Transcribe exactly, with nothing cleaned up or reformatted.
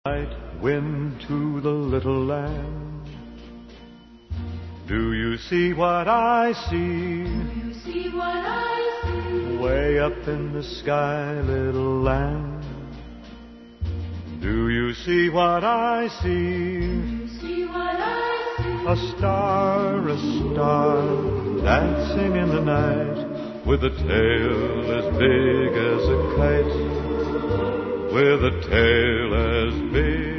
Night wind to the little lamb. Do you see what I see? Do you see what I see? Way up in the sky, little lamb. Do you see what I see? Do you see what I see? A star, a star, dancing in the night, with a tail as big as a kite, with a tail as big